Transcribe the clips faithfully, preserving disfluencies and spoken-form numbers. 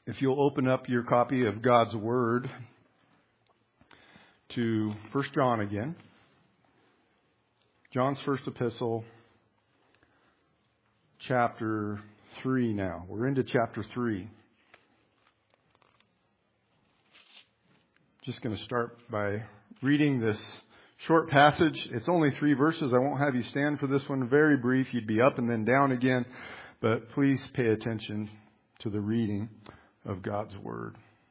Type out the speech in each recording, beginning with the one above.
If you'll open up your copy of God's Word to First John again. John's first epistle, chapter three now. We're into chapter three. Just going to start by reading this short passage. It's only three verses. I won't have you stand for this one. Very brief. You'd be up and then down again. But please pay attention to the reading of God's Word.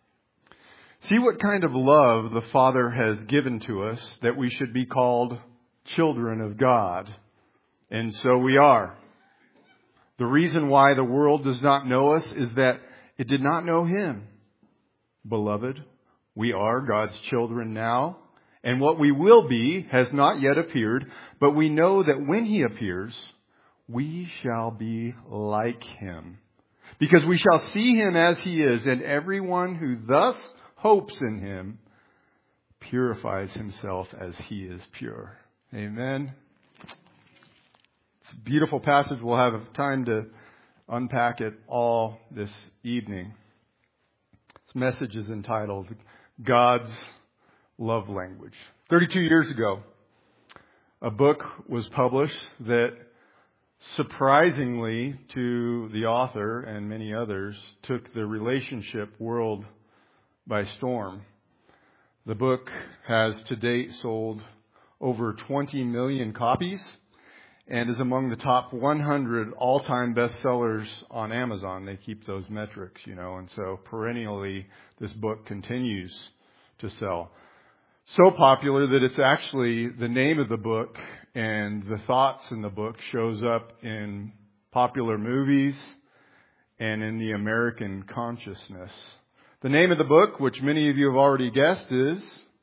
See what kind of love the Father has given to us that we should be called children of God. And so we are. The reason why the world does not know us is that it did not know Him. Beloved, we are God's children now, and what we will be has not yet appeared, but we know that when He appears, we shall be like Him. Because we shall see Him as He is, and everyone who thus hopes in Him purifies himself as He is pure. Amen. It's a beautiful passage. We'll have time to unpack it all this evening. This message is entitled God's Love Language. thirty-two years ago, a book was published that surprisingly to the author and many others took the relationship world by storm. The book has to date sold over twenty million copies and is among the top one hundred all-time bestsellers on Amazon. They keep those metrics, you know, and so perennially this book continues to sell. So popular that it's actually the name of the book and the thoughts in the book shows up in popular movies and in the American consciousness. The name of the book, which many of you have already guessed, is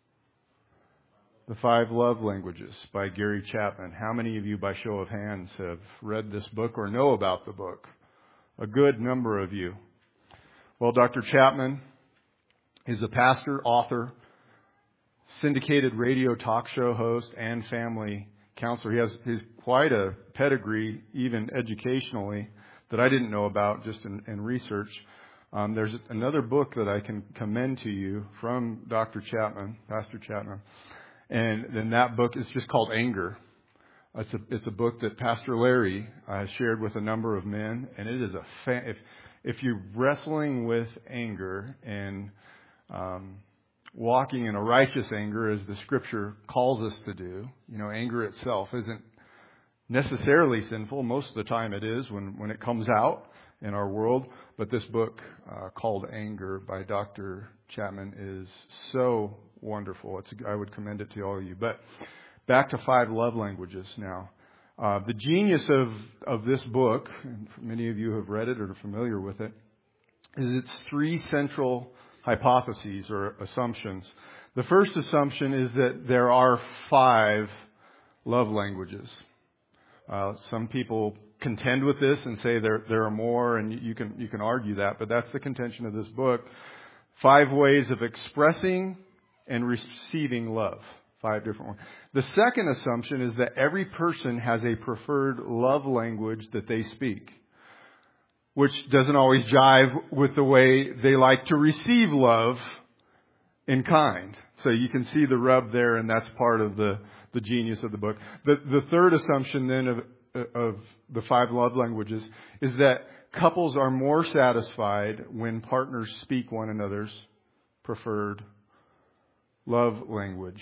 The Five Love Languages by Gary Chapman. How many of you, by show of hands, have read this book or know about the book? A good number of you. Well, Doctor Chapman is a pastor, author, syndicated radio talk show host, and family counselor. He has he's quite a pedigree, even educationally, that I didn't know about just in, in research. Um, there's another book that I can commend to you from Doctor Chapman, Pastor Chapman, and then that book is just called Anger. It's a it's a book that Pastor Larry uh, shared with a number of men, and it is a fa- if if you're wrestling with anger and um, walking in a righteous anger, as the Scripture calls us to do. You know, anger itself isn't necessarily sinful. Most of the time it is when, when it comes out in our world. But this book uh, called Anger by Doctor Chapman is so wonderful. It's, I would commend it to all of you. But back to Five Love Languages now. Uh, the genius of, of this book, and many of you have read it or are familiar with it, is its three central hypotheses or assumptions. The first assumption is that there are five love languages. Uh, some people contend with this and say there there are more, and you can you can argue that, but that's the contention of this book. Five ways of expressing and receiving love. Five different ones. The second assumption is that every person has a preferred love language that they speak, which doesn't always jive with the way they like to receive love in kind. So you can see the rub there, and that's part of the, the genius of the book. The, the third assumption then of, of the five love languages is that couples are more satisfied when partners speak one another's preferred love language.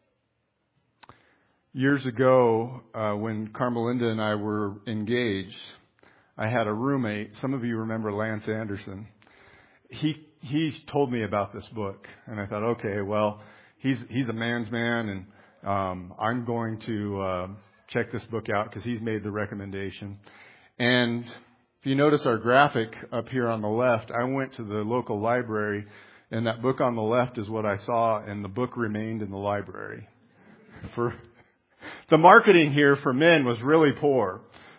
Years ago, uh, when Carmelinda and I were engaged, I had a roommate. Some of you remember Lance Anderson. He he told me about this book, and I thought, okay, well, he's he's a man's man, and um, I'm going to uh, check this book out because he's made the recommendation. And if you notice our graphic up here on the left, I went to the local library, and that book on the left is what I saw, and the book remained in the library. For the marketing here for men was really poor.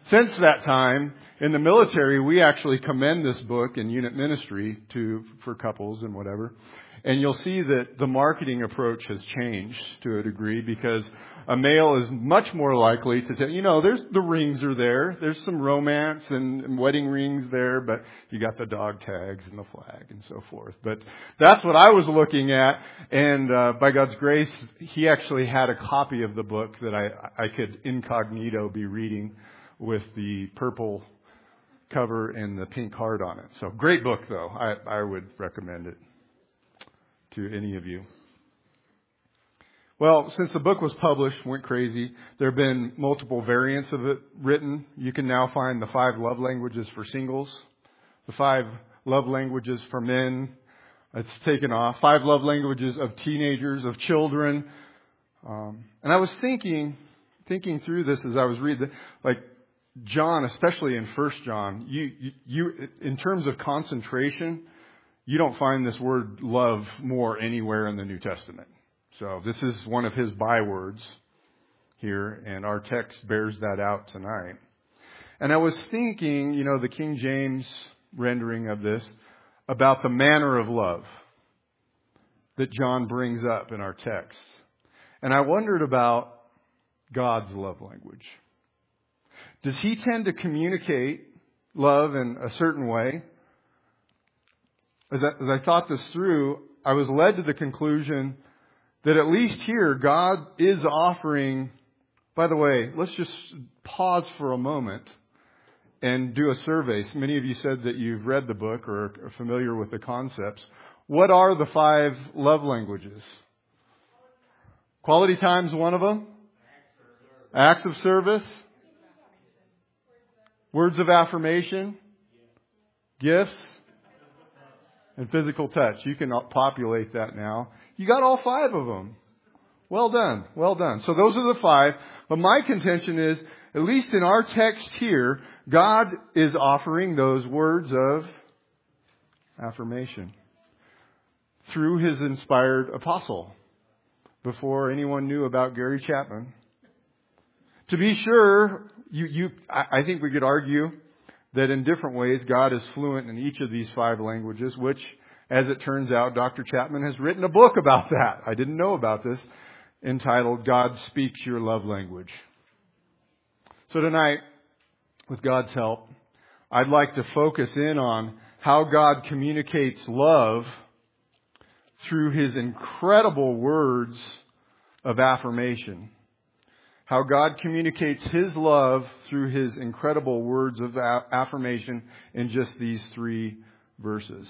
Since that time, in the military, we actually commend this book in unit ministry to for couples and whatever. And you'll see that the marketing approach has changed to a degree because a male is much more likely to tell, you know, there's the rings are there. There's some romance and, and wedding rings there, but you got the dog tags and the flag and so forth. But that's what I was looking at. And uh, by God's grace, he actually had a copy of the book that I, I could incognito be reading with the purple cover and the pink heart on it. So great book, though. I, I would recommend it to any of you. Well, since the book was published, went crazy, there have been multiple variants of it written. You can now find the five love languages for singles, the five love languages for men. It's taken off. Five love languages of teenagers, of children. Um, and I was thinking, thinking through this as I was reading, like John, especially in First John, you, you, you, in terms of concentration, you don't find this word love more anywhere in the New Testament. So this is one of his bywords here, and our text bears that out tonight. And I was thinking, you know, the King James rendering of this, about the manner of love that John brings up in our text. And I wondered about God's love language. Does he tend to communicate love in a certain way? As I, as I thought this through, I was led to the conclusion that at least here, God is offering, by the way, let's just pause for a moment and do a survey. So many of you said that you've read the book or are familiar with the concepts. What are the five love languages? Quality time is one of them. Acts of service. Words of affirmation. Gifts. And physical touch. You can populate that now. You got all five of them. Well done. Well done. So those are the five. But my contention is, at least in our text here, God is offering those words of affirmation through his inspired apostle before anyone knew about Gary Chapman. To be sure, you, you, I think we could argue that in different ways God is fluent in each of these five languages, which, as it turns out, Doctor Chapman has written a book about that. I didn't know about this, entitled God Speaks Your Love Language. So tonight, with God's help, I'd like to focus in on how God communicates love through his incredible words of affirmation. How God communicates his love through his incredible words of affirmation in just these three verses.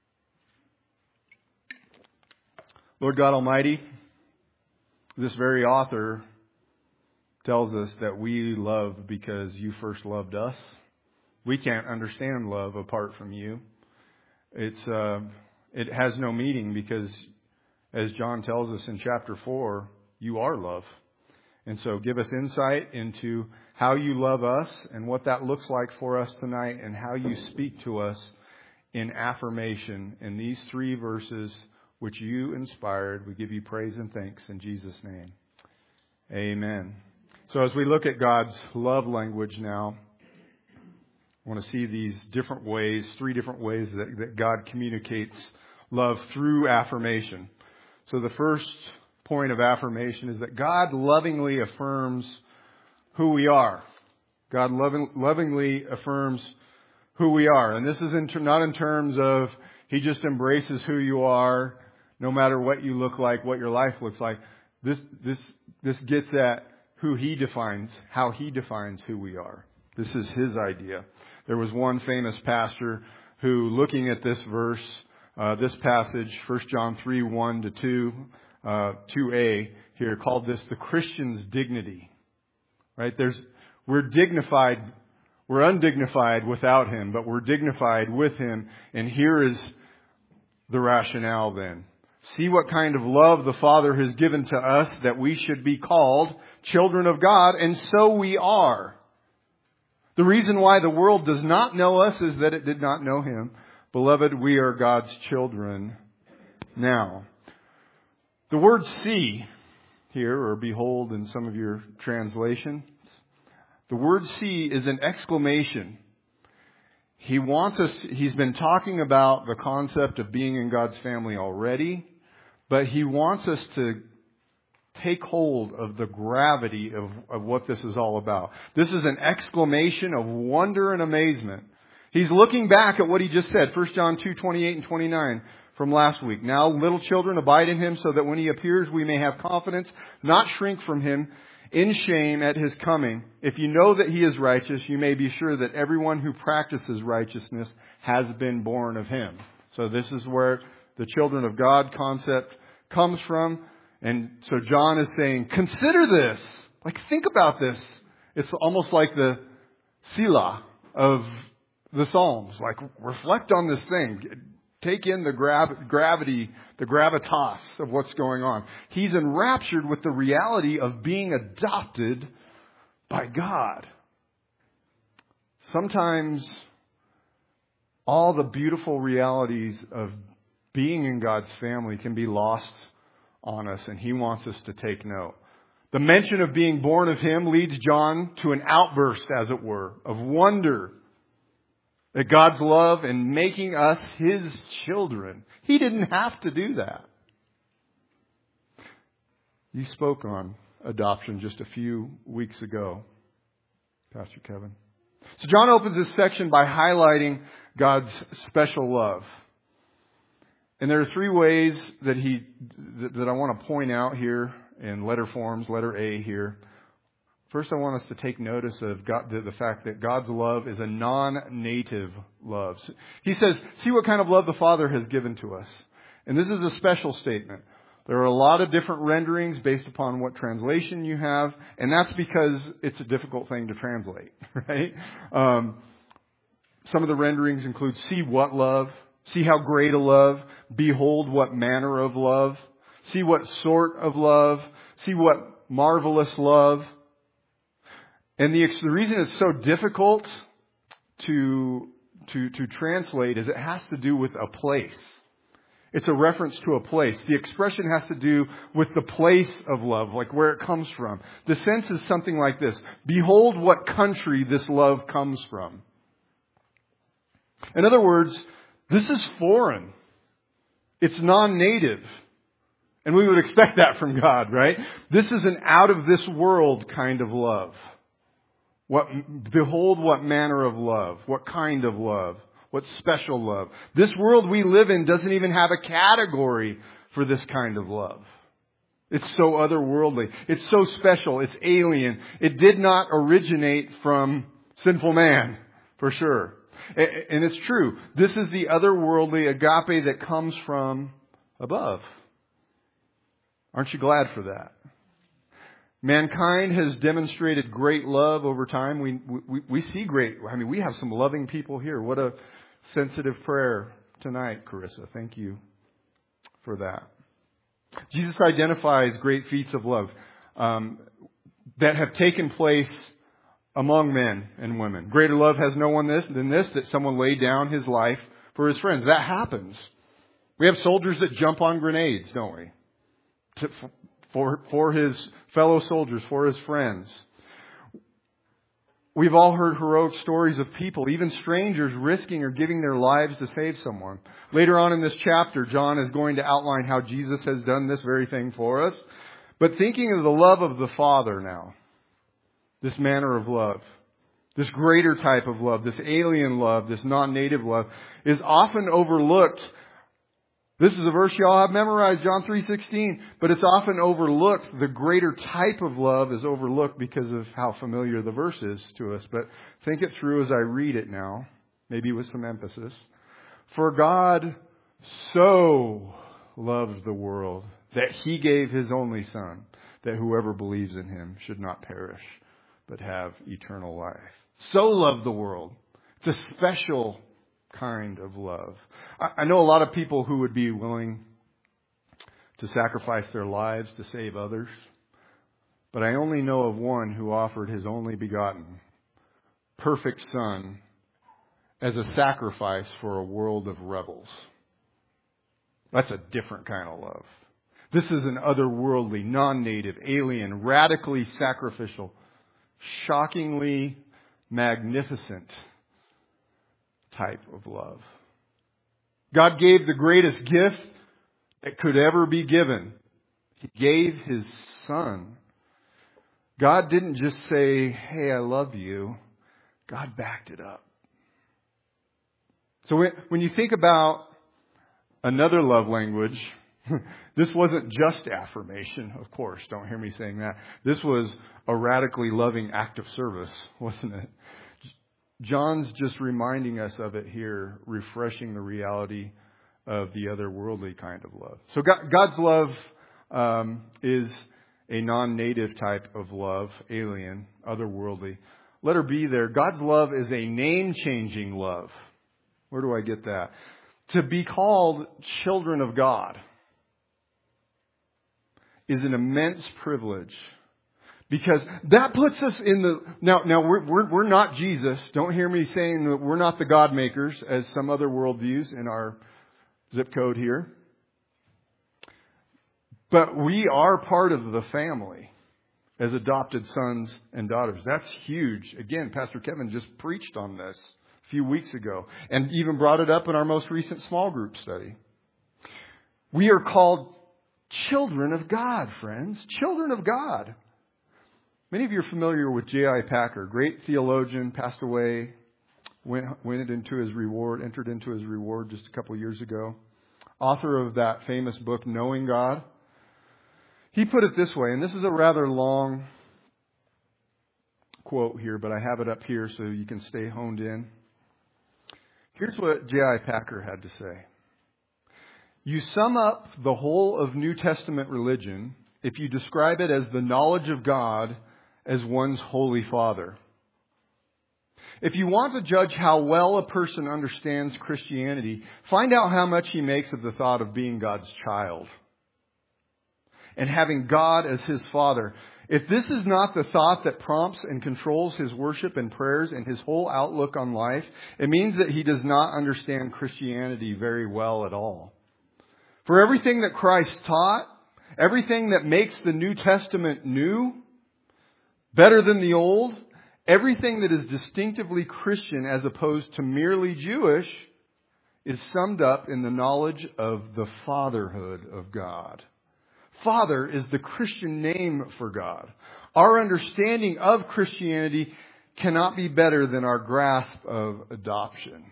Lord God Almighty, this very author tells us that we love because you first loved us. We can't understand love apart from you. It's uh, it has no meaning because, as John tells us in chapter four, you are love. And so give us insight into how you love us and what that looks like for us tonight and how you speak to us in affirmation in these three verses which you inspired. We give you praise and thanks in Jesus' name. Amen. So as we look at God's love language now, I want to see these different ways, three different ways that, that God communicates love through affirmation. So the first point of affirmation is that God lovingly affirms who we are. God loving, lovingly affirms who we are. And this is in, not in terms of he just embraces who you are, no matter what you look like, what your life looks like. This, this, this gets at who he defines, how he defines who we are. This is his idea. There was one famous pastor who, looking at this verse, uh, this passage, First John three, one to two, Uh, two A here, called this the Christian's dignity. Right? There's, we're dignified, we're undignified without him, but we're dignified with him. And here is the rationale then. See what kind of love the Father has given to us that we should be called children of God, and so we are. The reason why the world does not know us is that it did not know him. Beloved, we are God's children now. The word see here, or behold in some of your translations, The word see is an exclamation. He wants us, he's been talking about the concept of being in God's family already, but he wants us to take hold of the gravity of, of what this is all about. This is an exclamation of wonder and amazement. He's looking back at what he just said, First John two, twenty-eight and twenty-nine from last week. Now, little children, abide in him so that when he appears, we may have confidence, not shrink from him in shame at his coming. If you know that he is righteous, you may be sure that everyone who practices righteousness has been born of him. So this is where the children of God concept comes from. And so John is saying, consider this. Like, think about this. It's almost like the Selah of the Psalms. Like, reflect on this thing. Take in the grav- gravity, the gravitas of what's going on. He's enraptured with the reality of being adopted by God. Sometimes all the beautiful realities of being in God's family can be lost on us, and he wants us to take note. The mention of being born of him leads John to an outburst, as it were, of wonder at God's love and making us his children. He didn't have to do that. You spoke on adoption just a few weeks ago, Pastor Kevin. So John opens this section by highlighting God's special love. And there are three ways that he that, that I want to point out here in letter forms, letter A here. First, I want us to take notice of God, the, the fact that God's love is a non-native love. He says, see what kind of love the Father has given to us. And this is a special statement. There are a lot of different renderings based upon what translation you have. And that's because it's a difficult thing to translate, right? Um, some of the renderings include see what love, see how great a love, behold what manner of love, see what sort of love, see what marvelous love. And the, the reason it's so difficult to, to, to translate is it has to do with a place. It's a reference to a place. The expression has to do with the place of love, like where it comes from. The sense is something like this. Behold what country this love comes from. In other words, this is foreign. It's non-native. And we would expect that from God, right? This is an out-of-this-world kind of love. What, behold what manner of love, what kind of love, what special love. This world we live in doesn't even have a category for this kind of love. It's so otherworldly. It's so special. It's alien. It did not originate from sinful man, for sure. And it's true. This is the otherworldly agape that comes from above. Aren't you glad for that? Mankind has demonstrated great love over time. We, we we see great, I mean, we have some loving people here. What a sensitive prayer tonight, Carissa. Thank you for that. Jesus identifies great feats of love um, that have taken place among men and women. Greater love has no one this than this, that someone laid down his life for his friends. That happens. We have soldiers that jump on grenades, don't we? To, for, for his fellow soldiers, for his friends. We've all heard heroic stories of people, even strangers, risking or giving their lives to save someone. Later on in this chapter, John is going to outline how Jesus has done this very thing for us. But thinking of the love of the Father now, this manner of love, this greater type of love, this alien love, this non-native love, is often overlooked. This is a verse y'all have memorized, John three sixteen, but it's often overlooked. The greater type of love is overlooked because of how familiar the verse is to us. But think it through as I read it now, maybe with some emphasis. For God so loved the world that he gave his only Son, that whoever believes in him should not perish, but have eternal life. So loved the world. It's a special kind of love. I know a lot of people who would be willing to sacrifice their lives to save others, but I only know of one who offered his only begotten, perfect Son as a sacrifice for a world of rebels. That's a different kind of love. This is an otherworldly, non-native, alien, radically sacrificial, shockingly magnificent type of love. God gave the greatest gift that could ever be given. He gave His Son. God didn't just say, hey, I love you. God backed it up. So when you think about another love language, this wasn't just affirmation, of course. Don't hear me saying that. This was a radically loving act of service, wasn't it? John's just reminding us of it here, refreshing the reality of the otherworldly kind of love. So God, God's love um, is a non-native type of love, alien, otherworldly. Let her be there. God's love is a name-changing love. Where do I get that? To be called children of God is an immense privilege. Because that puts us in the... Now, now we're, we're, we're not Jesus. Don't hear me saying that we're not the God makers as some other worldviews in our zip code here. But we are part of the family as adopted sons and daughters. That's huge. Again, Pastor Kevin just preached on this a few weeks ago and even brought it up in our most recent small group study. We are called children of God, friends. Children of God. Many of you are familiar with J I Packer, great theologian, passed away, went, went into his reward, entered into his reward just a couple years ago. Author of that famous book, Knowing God. He put it this way, and this is a rather long quote here, but I have it up here so you can stay honed in. Here's what J I Packer had to say. You sum up the whole of New Testament religion if you describe it as the knowledge of God as one's Holy Father. If you want to judge how well a person understands Christianity, find out how much he makes of the thought of being God's child and having God as his Father. If this is not the thought that prompts and controls his worship and prayers and his whole outlook on life, it means that he does not understand Christianity very well at all. For everything that Christ taught, everything that makes the New Testament new, better than the Old, everything that is distinctively Christian as opposed to merely Jewish, is summed up in the knowledge of the fatherhood of God. Father is the Christian name for God. Our understanding of Christianity cannot be better than our grasp of adoption.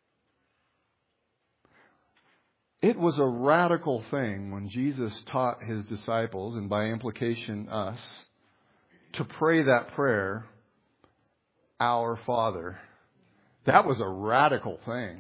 It was a radical thing when Jesus taught his disciples, and by implication us, to pray that prayer, Our Father. That was a radical thing.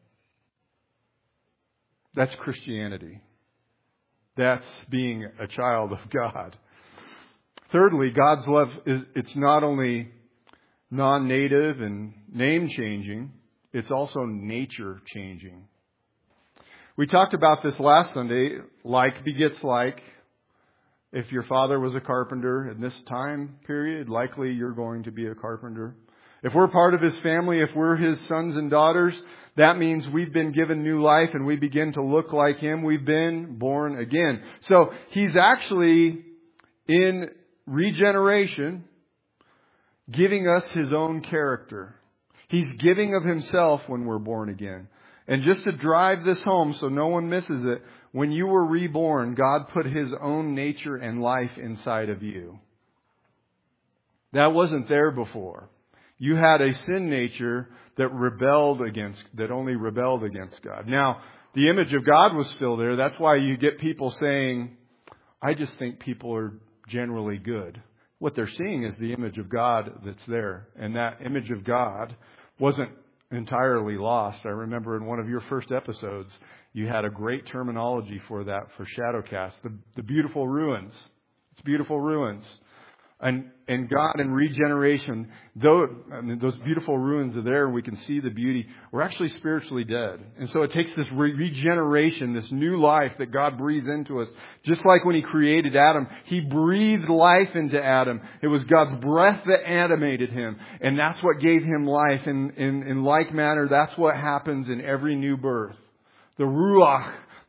That's Christianity. That's being a child of God. Thirdly, God's love is, it's not only non-native and name-changing, it's also nature-changing. We talked about this last Sunday. Like begets like. If your father was a carpenter in this time period, likely you're going to be a carpenter. If we're part of his family, if we're his sons and daughters, that means we've been given new life and we begin to look like him. We've been born again. So he's actually in regeneration giving us his own character. He's giving of himself when we're born again. And just to drive this home so no one misses it, when you were reborn, God put his own nature and life inside of you. That wasn't there before. You had a sin nature that rebelled against, that only rebelled against God. Now, the image of God was still there. That's why you get people saying, I just think people are generally good. What they're seeing is the image of God that's there. And that image of God wasn't entirely lost. I remember in one of your first episodes, you had a great terminology for that, for Shadowcast, the, the beautiful ruins. It's beautiful ruins. And and God in regeneration, though I mean, those beautiful ruins are there and we can see the beauty, we're actually spiritually dead. And so it takes this re- regeneration, this new life that God breathes into us. Just like when he created Adam, he breathed life into Adam. It was God's breath that animated him. And that's what gave him life. And in, in like manner, that's what happens in every new birth. The Ruach,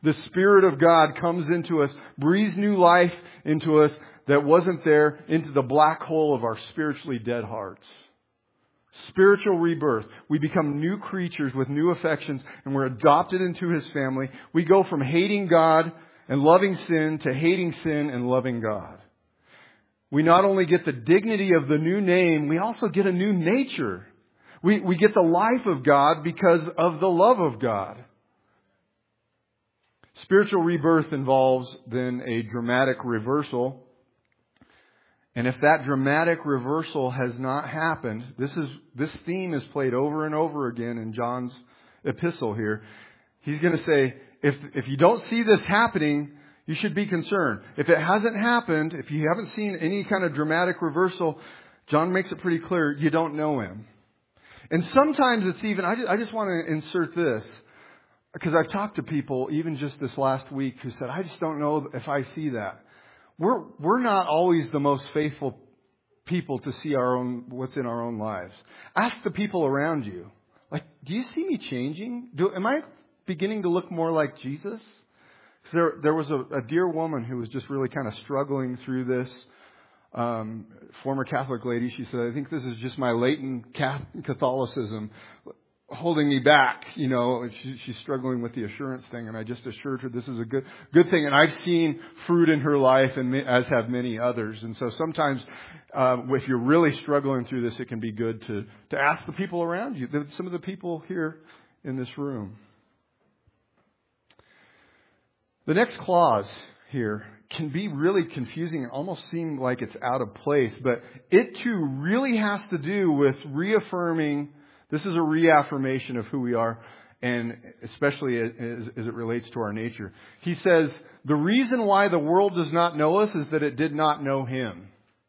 The Spirit of God comes into us, breathes new life into us that wasn't there, into the black hole of our spiritually dead hearts. Spiritual rebirth. We become new creatures with new affections, and we're adopted into His family. We go from hating God and loving sin to hating sin and loving God. We not only get the dignity of the new name, we also get a new nature. We, we get the life of God because of the love of God. Spiritual rebirth involves then a dramatic reversal. And if that dramatic reversal has not happened, this is this theme is played over and over again in John's epistle here. He's going to say, if if you don't see this happening, you should be concerned. If it hasn't happened, if you haven't seen any kind of dramatic reversal, John makes it pretty clear you don't know Him. And sometimes it's even, I just, I just want to insert this, because I've talked to people even just this last week who said, I just don't know if I see that. We're we're not always the most faithful people to see our own what's in our own lives. Ask the people around you. Like, do you see me changing? Do am I beginning to look more like Jesus? Because there there was a, a dear woman who was just really kind of struggling through this. Um, former Catholic lady. She said, I think this is just my latent Catholicism holding me back, you know. She, she's struggling with the assurance thing, and I just assured her this is a good good thing. And I've seen fruit in her life, and as have many others. And so sometimes, uh, if you're really struggling through this, it can be good to to ask the people around you, some of the people here in this room. The next clause here can be really confusing and almost seem like it's out of place, but it too really has to do with reaffirming. This is a reaffirmation of who we are, and especially as, as it relates to our nature. He says, the reason why the world does not know us is that it did not know Him.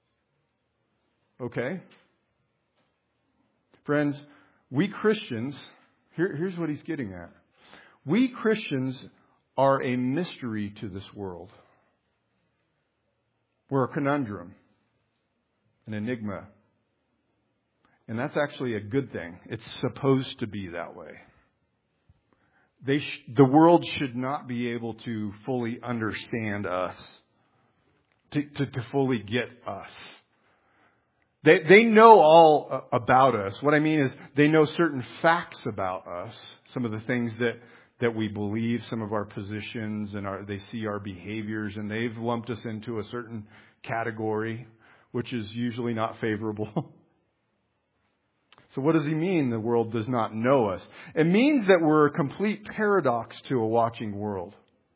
Okay? Friends, we Christians, here, here's what he's getting at. We Christians are a mystery to this world. We're a conundrum, an enigma. And that's actually a good thing. It's supposed to be that way. They sh- the world should not be able to fully understand us, to, to, to fully get us. They, they know all about us. What I mean is they know certain facts about us, some of the things that, that we believe, some of our positions, and our, they see our behaviors, and they've lumped us into a certain category, which is usually not favorable. So what does he mean the world does not know us? It means that we're a complete paradox to a watching world.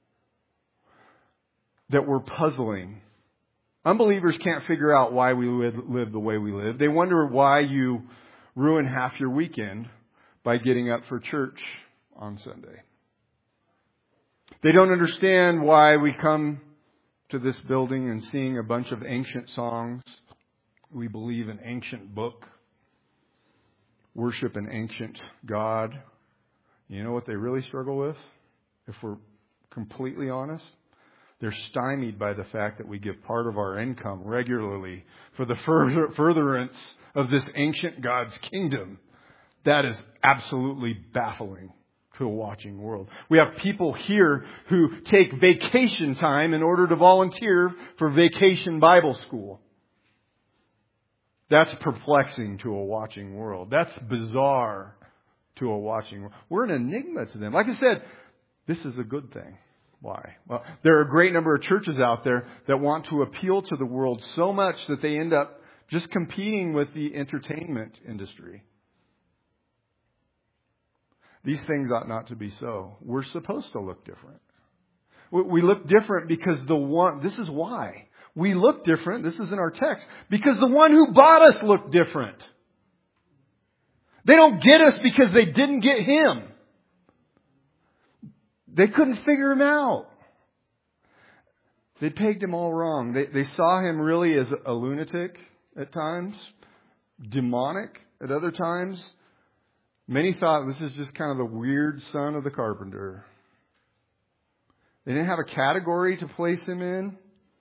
That we're puzzling. Unbelievers can't figure out why we live, live the way we live. They wonder why you ruin half your weekend by getting up for church on Sunday. They don't understand why we come to this building and sing a bunch of ancient songs. We believe an ancient book. Worship an ancient God. You know what they really struggle with? If we're completely honest, they're stymied by the fact that we give part of our income regularly for the further, furtherance of this ancient God's kingdom. That is absolutely baffling to a watching world. We have people here who take vacation time in order to volunteer for Vacation Bible School. That's perplexing to a watching world. That's bizarre to a watching world. We're an enigma to them. Like I said, this is a good thing. Why? Well, there are a great number of churches out there that want to appeal to the world so much that they end up just competing with the entertainment industry. These things ought not to be so. We're supposed to look different. We look different because the one, this is why. We look different, this is in our text, because the one who bought us looked different. They don't get us because they didn't get Him. They couldn't figure Him out. They pegged Him all wrong. They, they saw Him really as a lunatic at times, demonic at other times. Many thought this is just kind of the weird son of the carpenter. They didn't have a category to place Him in.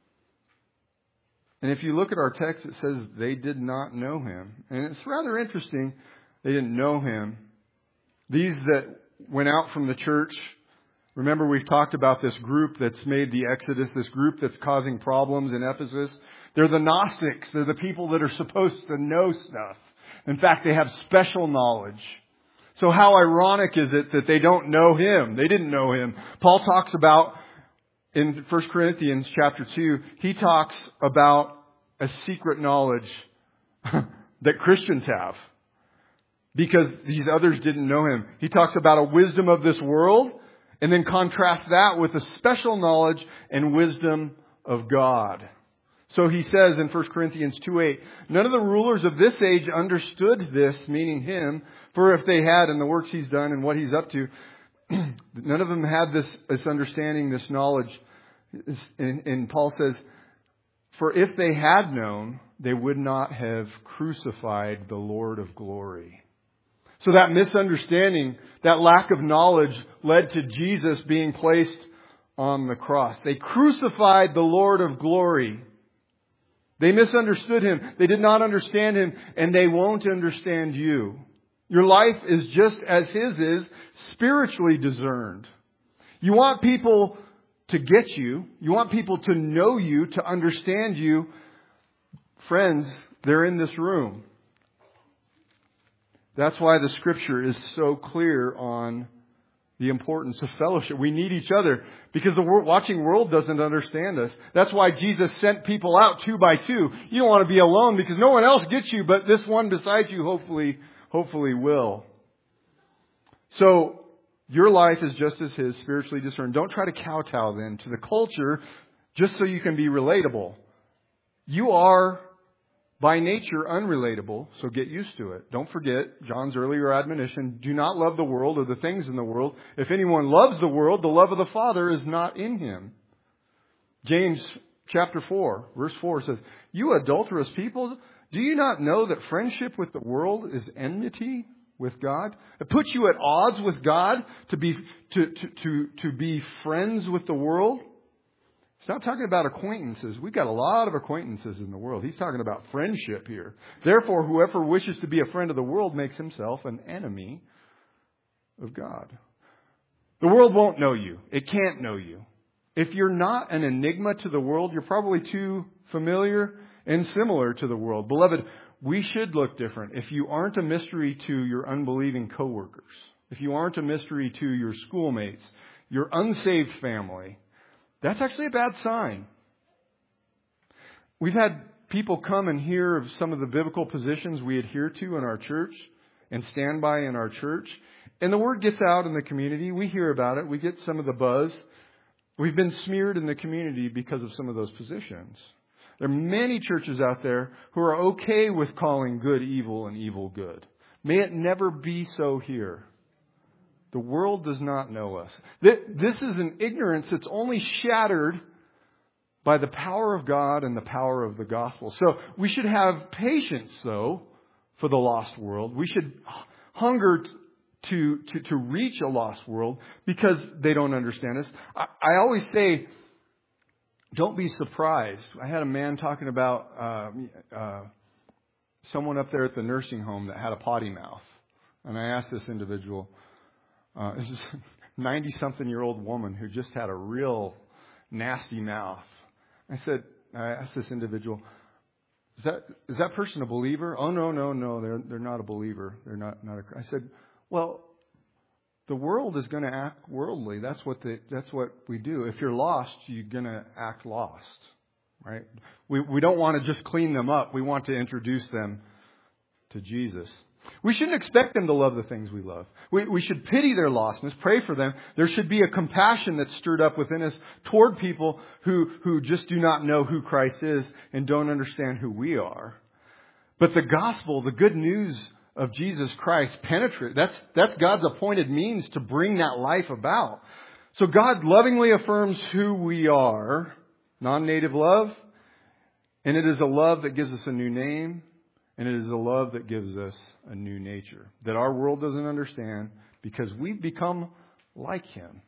And if you look at our text, it says they did not know Him. And it's rather interesting. They didn't know Him. These that went out from the church Remember, we've talked about this group that's made the Exodus, this group that's causing problems in Ephesus. They're the Gnostics. They're the people that are supposed to know stuff. In fact, they have special knowledge. So how ironic is it that they don't know Him? They didn't know Him. Paul talks about, in First Corinthians chapter two, he talks about a secret knowledge that Christians have, because these others didn't know Him. He talks about a wisdom of this world, and then contrast that with a special knowledge and wisdom of God. So he says in First Corinthians two eight, none of the rulers of this age understood this, meaning Him, for if they had, in the works He's done and what He's up to, none of them had this, this understanding, this knowledge. And, and Paul says, for if they had known, they would not have crucified the Lord of glory. So that misunderstanding, that lack of knowledge led to Jesus being placed on the cross. They crucified the Lord of glory. They misunderstood Him. They did not understand Him, and they won't understand you. Your life is just as His is, spiritually discerned. You want people to get you. You want people to know you, to understand you. Friends, they're in this room. That's why the Scripture is so clear on the importance of fellowship. We need each other because the world, watching world doesn't understand us. That's why Jesus sent people out two by two. You don't want to be alone because no one else gets you, but this one beside you hopefully, hopefully will. So your life is just as His, spiritually discerned. Don't try to kowtow then to the culture just so you can be relatable. You are by nature unrelatable, so get used to it. Don't forget John's earlier admonition, do not love the world or the things in the world. If anyone loves the world, the love of the Father is not in him. James chapter four, verse four says, you adulterous people, do you not know that friendship with the world is enmity with God? It puts you at odds with God to be, to, to, to, to be friends with the world. He's not talking about acquaintances. We've got a lot of acquaintances in the world. He's talking about friendship here. Therefore, whoever wishes to be a friend of the world makes himself an enemy of God. The world won't know you. It can't know you. If you're not an enigma to the world, you're probably too familiar and similar to the world. Beloved, we should look different. If you aren't a mystery to your unbelieving coworkers, if you aren't a mystery to your schoolmates, your unsaved family, that's actually a bad sign. We've had people come and hear of some of the biblical positions we adhere to in our church and stand by in our church. And the word gets out in the community. We hear about it. We get some of the buzz. We've been smeared in the community because of some of those positions. There are many churches out there who are okay with calling good evil and evil good. May it never be so here. The world does not know us. This is an ignorance that's only shattered by the power of God and the power of the gospel. So we should have patience, though, for the lost world. We should hunger to, to, to reach a lost world because they don't understand us. I, I always say, don't be surprised. I had a man talking about uh, uh, someone up there at the nursing home that had a potty mouth. And I asked this individual, Uh, this is a ninety-something-year-old woman who just had a real nasty mouth. I said, I asked this individual, is that is that person a believer? Oh, no, no, no, they're they're not a believer. They're not not. A, I said, well, the world is going to act worldly. That's what the that's what we do. If you're lost, you're going to act lost, right? We we don't want to just clean them up. We want to introduce them to Jesus. We shouldn't expect them to love the things we love. We, we should pity their lostness, pray for them. There should be a compassion that's stirred up within us toward people who, who just do not know who Christ is and don't understand who we are. But the gospel, the good news of Jesus Christ penetrates. That's, that's God's appointed means to bring that life about. So God lovingly affirms who we are, non-native love, and it is a love that gives us a new name. And it is a love that gives us a new nature that our world doesn't understand because we've become like Him.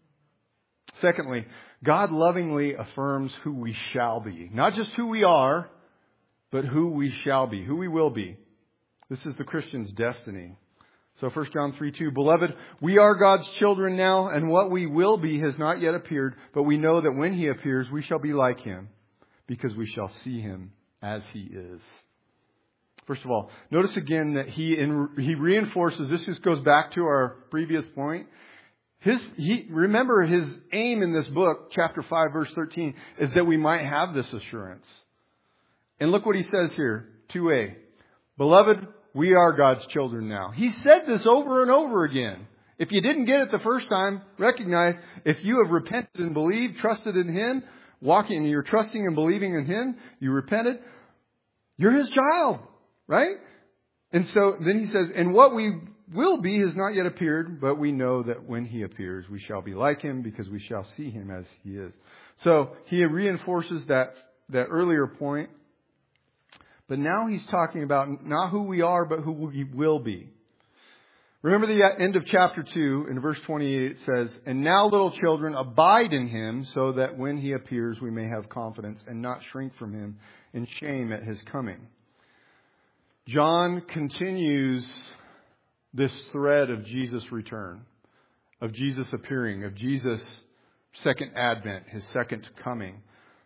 Secondly, God lovingly affirms who we shall be. Not just who we are, but who we shall be, who we will be. This is the Christian's destiny. So First John three two, Beloved, we are God's children now, and what we will be has not yet appeared, but we know that when He appears, we shall be like Him, because we shall see Him as He is. First of all, notice again that he in, he reinforces, this just goes back to our previous point. His, he, remember his aim in this book, chapter five, verse thirteen, is that we might have this assurance. And look what he says here, two A. Beloved, we are God's children now. He said this over and over again. If you didn't get it the first time, recognize if you have repented and believed, trusted in Him, walking, you're trusting and believing in Him, you repented, you're His child, right? And so then he says, and what we will be has not yet appeared, but we know that when He appears, we shall be like Him because we shall see Him as He is. So he reinforces that, that earlier point. But now he's talking about not who we are, but who we will be. Remember the end of chapter two, in verse twenty-eight, it says, And now, little children, abide in Him, so that when He appears, we may have confidence and not shrink from Him in shame at His coming. John continues this thread of Jesus' return, of Jesus appearing, of Jesus' second advent, His second coming.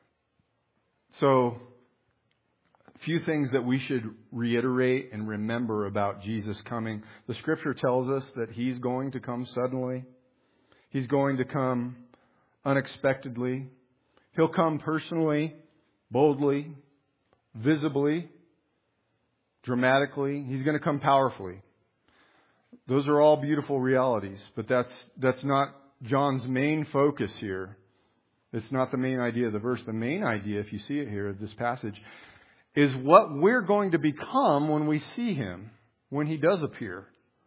So, a few things that we should reiterate and remember about Jesus coming. The Scripture tells us that He's going to come suddenly. He's going to come unexpectedly. He'll come personally, boldly, visibly, dramatically. He's going to come powerfully. Those are all beautiful realities, but that's that's not John's main focus here. It's not the main idea of the verse. The main idea, if you see it here, of this passage, is what we're going to become when we see Him, when He does appear.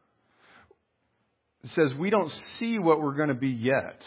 It says we don't see what we're going to be yet.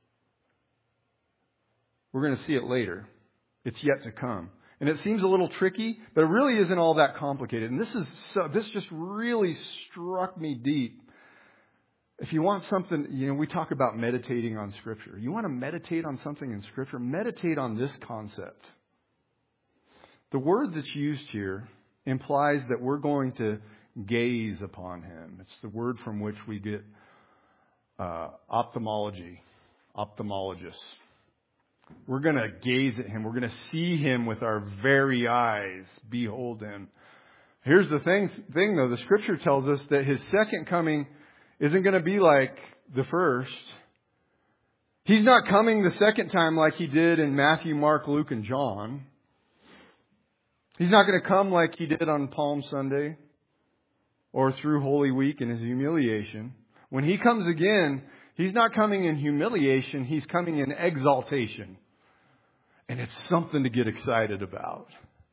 We're going to see it later. It's yet to come. And it seems a little tricky, but it really isn't all that complicated. And this is so, this just really struck me deep. If you want something, you know, we talk about meditating on Scripture. You want to meditate on something in Scripture? Meditate on this concept. The word that's used here implies that we're going to gaze upon Him. It's the word from which we get uh, ophthalmology, ophthalmologists. We're going to gaze at Him. We're going to see Him with our very eyes. Behold Him. Here's the thing, thing though. The Scripture tells us that His second coming isn't going to be like the first. He's not coming the second time like He did in Matthew, Mark, Luke, and John. He's not going to come like He did on Palm Sunday or through Holy Week in His humiliation. When He comes again, He's not coming in humiliation. He's coming in exaltation. And it's something to get excited about.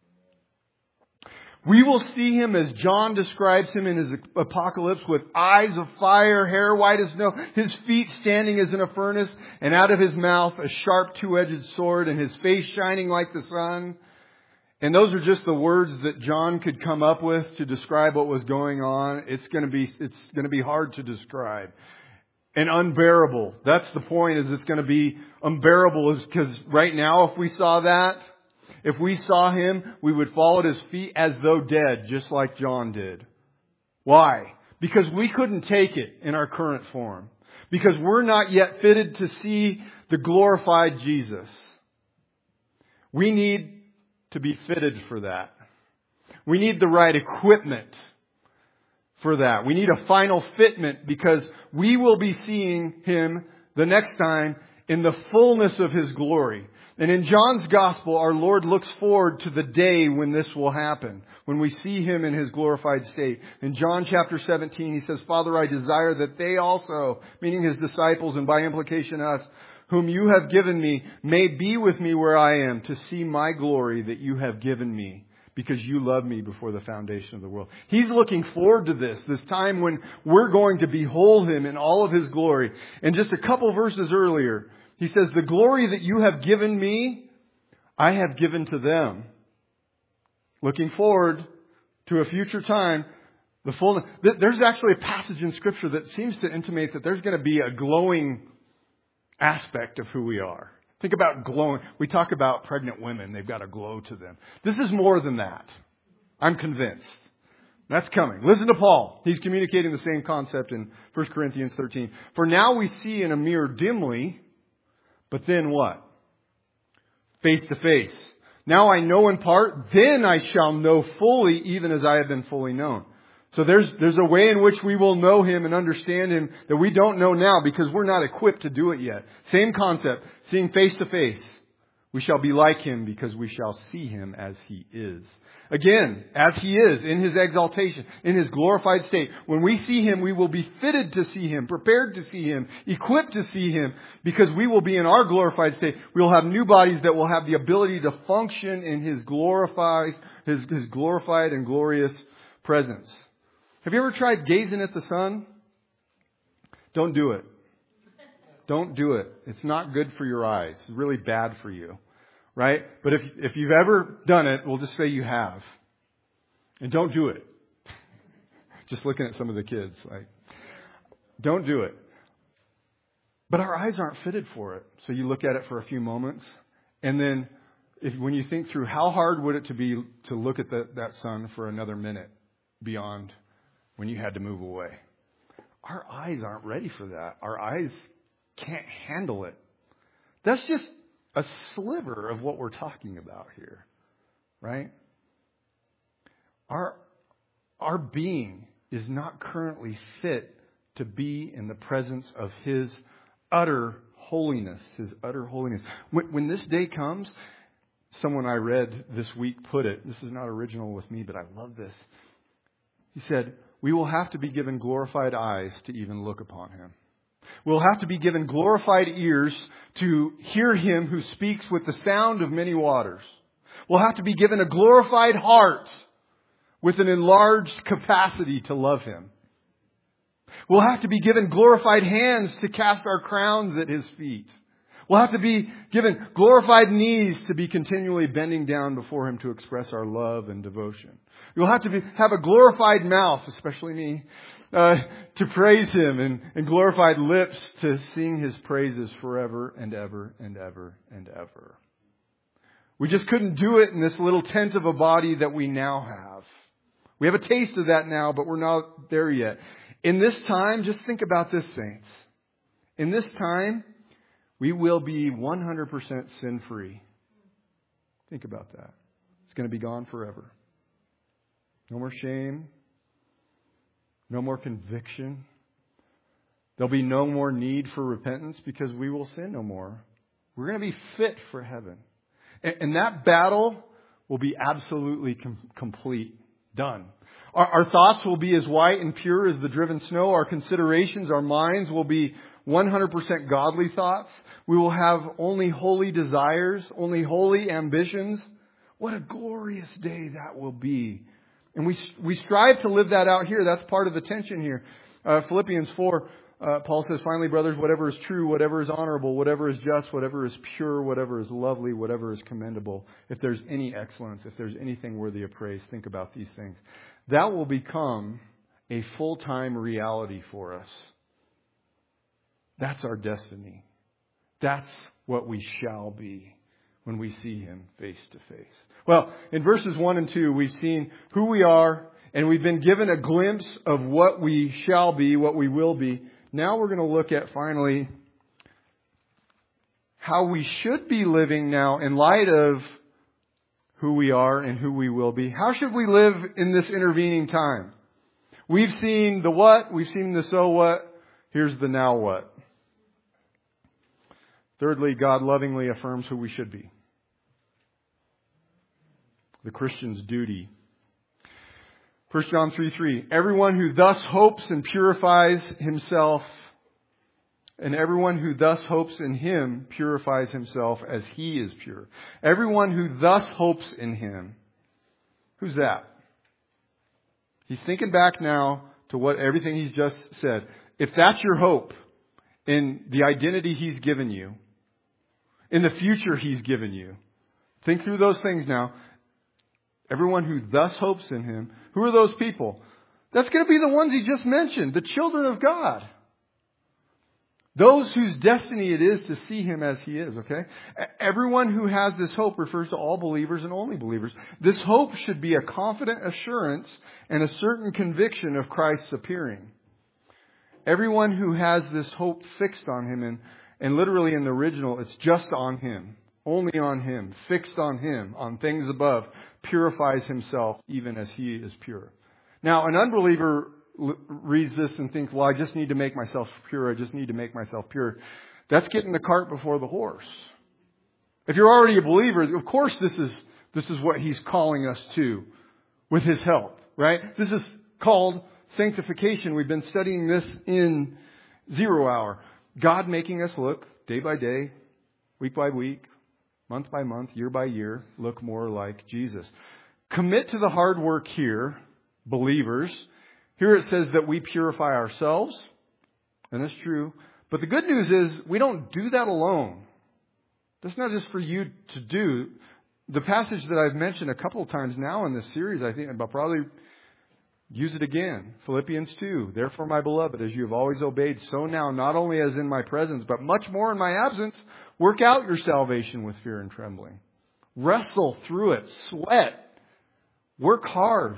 We will see Him as John describes Him in his apocalypse, with eyes of fire, hair white as snow, His feet standing as in a furnace, and out of His mouth a sharp two-edged sword, and His face shining like the sun. And those are just the words that John could come up with to describe what was going on. It's going to be, it's going to be hard to describe. And unbearable. That's the point, is it's going to be unbearable, is because right now, if we saw that, if we saw Him, we would fall at His feet as though dead, just like John did. Why? Because we couldn't take it in our current form. Because we're not yet fitted to see the glorified Jesus. We need to be fitted for that. We need the right equipment for that. We need a final fitment, because we will be seeing Him the next time in the fullness of His glory. And in John's Gospel, our Lord looks forward to the day when this will happen, when we see Him in His glorified state. In John chapter seventeen, He says, Father, I desire that they also, meaning His disciples and by implication us, whom You have given Me, may be with Me where I am, to see My glory that You have given Me, because You loved Me before the foundation of the world. He's looking forward to this, this time when we're going to behold Him in all of His glory. And just a couple verses earlier, He says, the glory that You have given Me, I have given to them. Looking forward to a future time, the fullness. There's actually a passage in Scripture that seems to intimate that there's going to be a glowing aspect of who we are. Think about glowing. We talk about pregnant women. They've got a glow to them. This is more than that. I'm convinced. That's coming. Listen to Paul. He's communicating the same concept in First Corinthians thirteen. For now we see in a mirror dimly, but then what? Face to face. Now I know in part, then I shall know fully, even as I have been fully known. So there's, there's a way in which we will know Him and understand Him that we don't know now because we're not equipped to do it yet. Same concept, seeing face to face. We shall be like Him because we shall see Him as He is. Again, as He is, in His exaltation, in His glorified state. When we see Him, we will be fitted to see Him, prepared to see Him, equipped to see Him, because we will be in our glorified state. We will have new bodies that will have the ability to function in His glorified, His, His glorified and glorious presence. Have you ever tried gazing at the sun? Don't do it. Don't do it. It's not good for your eyes. It's really bad for you. Right? But if if you've ever done it, we'll just say you have. And don't do it. Just looking at some of the kids, like, don't do it. But our eyes aren't fitted for it. So you look at it for a few moments, and then if when you think through how hard would it to be to look at the, that sun for another minute beyond when you had to move away. Our eyes aren't ready for that. Our eyes can't handle it. That's just a sliver of what we're talking about here, right? Our, our being is not currently fit to be in the presence of His utter holiness, His utter holiness. When, when this day comes, someone I read this week put it, this is not original with me, but I love this. He said, we will have to be given glorified eyes to even look upon Him. We'll have to be given glorified ears to hear Him who speaks with the sound of many waters. We'll have to be given a glorified heart with an enlarged capacity to love Him. We'll have to be given glorified hands to cast our crowns at His feet. We'll have to be given glorified knees to be continually bending down before Him to express our love and devotion. You'll have to be, have a glorified mouth, especially me, uh, to praise Him, and, and glorified lips to sing His praises forever and ever and ever and ever. We just couldn't do it in this little tent of a body that we now have. We have a taste of that now, but we're not there yet. In this time, just think about this, saints. In this time, we will be one hundred percent sin-free. Think about that. It's going to be gone forever. No more shame. No more conviction. There'll be no more need for repentance because we will sin no more. We're going to be fit for heaven. And, and that battle will be absolutely com- complete. Done. Our, our thoughts will be as white and pure as the driven snow. Our considerations, our minds will be one hundred percent godly thoughts. We will have only holy desires, only holy ambitions. What a glorious day that will be. And we we strive to live that out here. That's part of the tension here. Uh, Philippians four, uh, Paul says, finally, brothers, whatever is true, whatever is honorable, whatever is just, whatever is pure, whatever is lovely, whatever is commendable, if there's any excellence, if there's anything worthy of praise, think about these things. That will become a full-time reality for us. That's our destiny. That's what we shall be when we see Him face to face. Well, in verses one and two, we've seen who we are, and we've been given a glimpse of what we shall be, what we will be. Now we're going to look at, finally, how we should be living now in light of who we are and who we will be. How should we live in this intervening time? We've seen the what, we've seen the so what, here's the now what. Thirdly, God lovingly affirms who we should be. The Christian's duty. First John three three. Everyone who thus hopes and purifies himself, and everyone who thus hopes in Him purifies himself as He is pure. Everyone who thus hopes in Him. Who's that? He's thinking back now to what everything he's just said. If that's your hope in the identity He's given you, in the future He's given you, think through those things now. Everyone who thus hopes in Him. Who are those people? That's going to be the ones He just mentioned. The children of God. Those whose destiny it is to see Him as He is, okay? Everyone who has this hope refers to all believers and only believers. This hope should be a confident assurance and a certain conviction of Christ's appearing. Everyone who has this hope fixed on Him, and, and literally in the original, it's just on Him, only on Him, fixed on Him, on things above, purifies himself even as He is pure. Now, an unbeliever reads this and thinks, well, I just need to make myself pure. I just need to make myself pure. That's getting the cart before the horse. If you're already a believer, of course this is this is what He's calling us to with His help, right? This is called sanctification. We've been studying this in Zero Hour. God making us look day by day, week by week, month by month, year by year, look more like Jesus. Commit to the hard work here, believers. Here it says that we purify ourselves, and that's true. But the good news is we don't do that alone. That's not just for you to do. The passage that I've mentioned a couple of times now in this series, I think I'll probably use it again. Philippians two. Therefore, my beloved, as you have always obeyed, so now, not only as in my presence, but much more in my absence, work out your salvation with fear and trembling. Wrestle through it. Sweat. Work hard.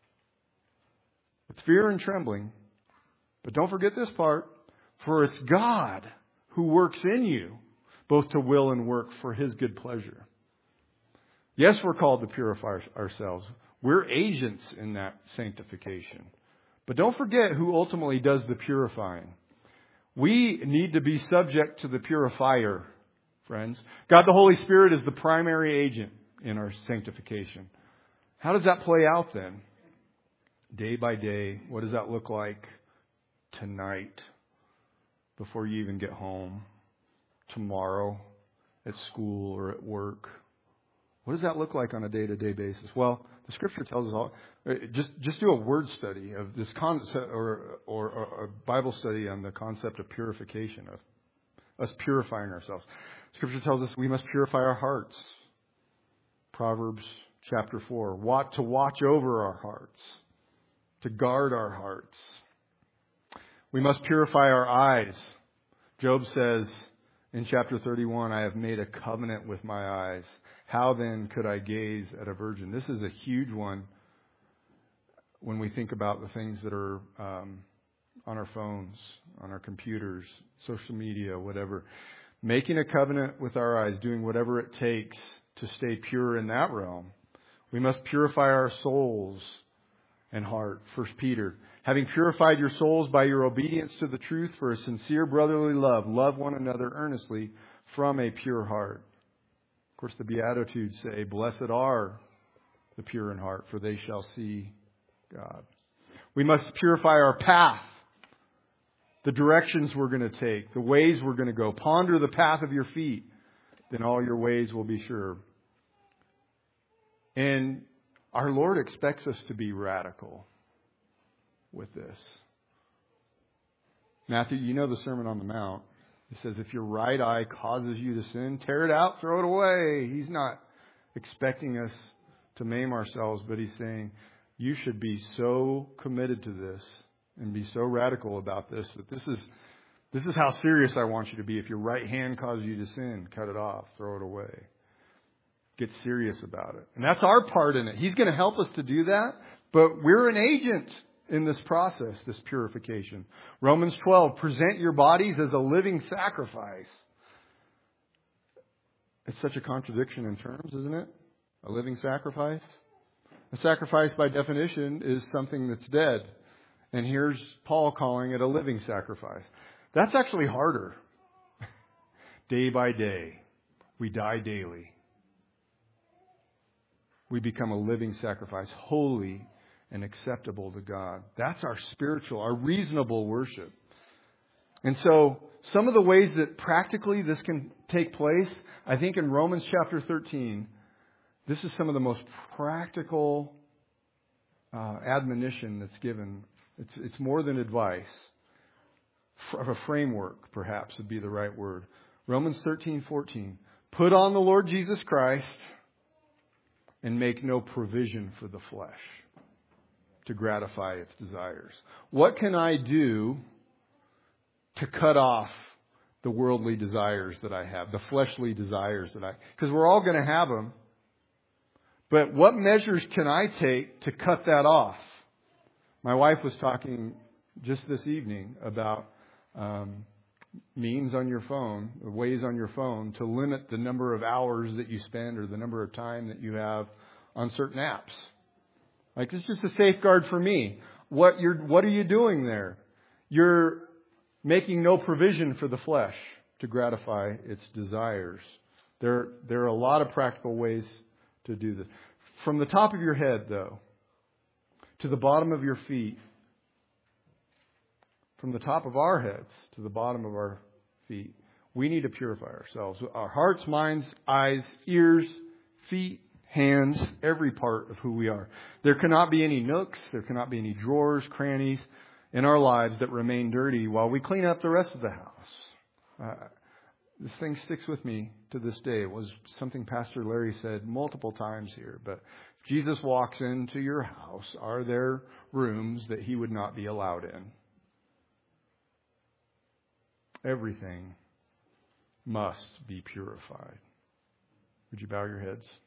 With fear and trembling. But don't forget this part. For it's God who works in you, both to will and work for His good pleasure. Yes, we're called to purify ourselves. We're agents in that sanctification. But don't forget who ultimately does the purifying. We need to be subject to the purifier, friends. God the Holy Spirit is the primary agent in our sanctification. How does that play out then? Day by day, what does that look like tonight before you even get home? Tomorrow at school or at work? What does that look like on a day-to-day basis? Well, the Scripture tells us all. Just just do a word study of this concept, or, or or a Bible study on the concept of purification, of us purifying ourselves. Scripture tells us we must purify our hearts. Proverbs chapter four. What to watch over our hearts. To guard our hearts. We must purify our eyes. Job says in chapter thirty-one, I have made a covenant with my eyes. How then could I gaze at a virgin? This is a huge one when we think about the things that are um, on our phones, on our computers, social media, whatever. Making a covenant with our eyes, doing whatever it takes to stay pure in that realm. We must purify our souls and heart. First Peter, having purified your souls by your obedience to the truth for a sincere brotherly love, love one another earnestly from a pure heart. Of course, the Beatitudes say, blessed are the pure in heart, for they shall see God. We must purify our path, the directions we're going to take, the ways we're going to go. Ponder the path of your feet, then all your ways will be sure. And our Lord expects us to be radical with this. Matthew, you know the Sermon on the Mount. It says, if your right eye causes you to sin, tear it out, throw it away. He's not expecting us to maim ourselves, but He's saying, you should be so committed to this and be so radical about this that this is this is how serious I want you to be. If your right hand causes you to sin, cut it off, throw it away. Get serious about it. And that's our part in it. He's going to help us to do that, but we're an agent in this process, this purification. Romans twelve, present your bodies as a living sacrifice. It's such a contradiction in terms, isn't it? A living sacrifice. A sacrifice by definition is something that's dead. And here's Paul calling it a living sacrifice. That's actually harder. Day by day. We die daily. We become a living sacrifice, holy and acceptable to God. That's our spiritual, our reasonable worship. And so some of the ways that practically this can take place, I think in Romans chapter thirteen, this is some of the most practical uh, admonition that's given. It's, it's more than advice. Of a framework, perhaps, would be the right word. Romans thirteen fourteen. Put on the Lord Jesus Christ and make no provision for the flesh to gratify its desires. What can I do to cut off the worldly desires that I have, the fleshly desires that I, because we're all going to have them. But what measures can I take to cut that off? My wife was talking just this evening about um, means on your phone, ways on your phone to limit the number of hours that you spend or the number of time that you have on certain apps. Like, it's just a safeguard for me. What you're, what are you doing there? You're making no provision for the flesh to gratify its desires. There, there are a lot of practical ways to do this. From the top of your head, though, to the bottom of your feet, from the top of our heads to the bottom of our feet, we need to purify ourselves. Our hearts, minds, eyes, ears, feet, hands, every part of who we are. There cannot be any nooks, there cannot be any drawers, crannies in our lives that remain dirty while we clean up the rest of the house. Uh, this thing sticks with me to this day. It was something Pastor Larry said multiple times here. But if Jesus walks into your house, are there rooms that he would not be allowed in? Everything must be purified. Would you bow your heads?